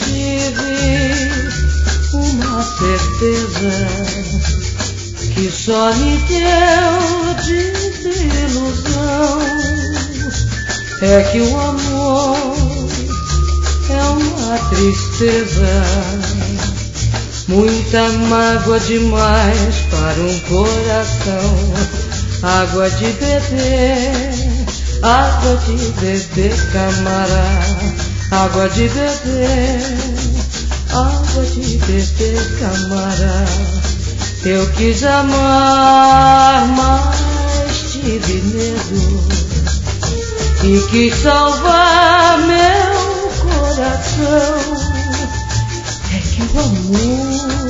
tive uma certeza que só me deu desilusão. É que o amor é uma tristeza, muita mágoa demais para um coração. Água de beber, água de beber, camarada. Água de beber, água de beber, camarada. Eu quis amar, mas tive medo, e quis salvar meu coração. É que o amor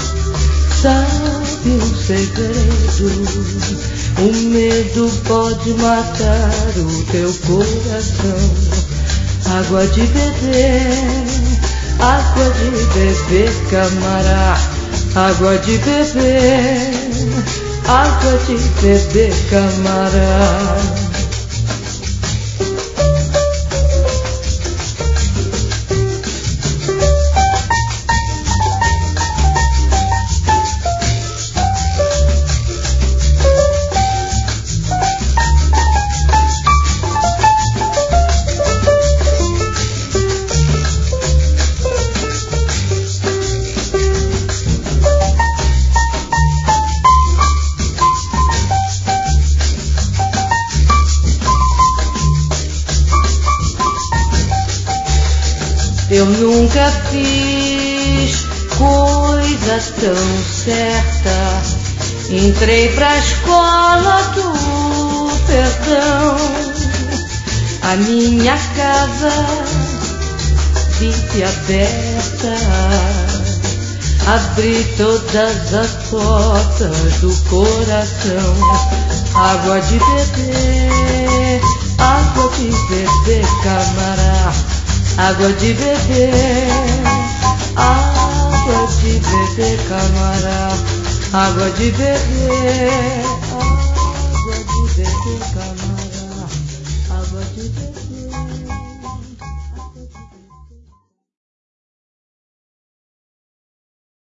sabe um segredo, o medo pode matar o teu coração. Água de beber, água de beber, camarada. Água de beber, água de beber, camarada. Eu nunca fiz coisa tão certa, entrei pra escola do perdão. A minha casa vive aberta, abri todas as portas do coração. Água de beber, água de beber, camarada. Água de beber, água de beber, camarada. Água de beber, água de beber, camarada. Água de beber.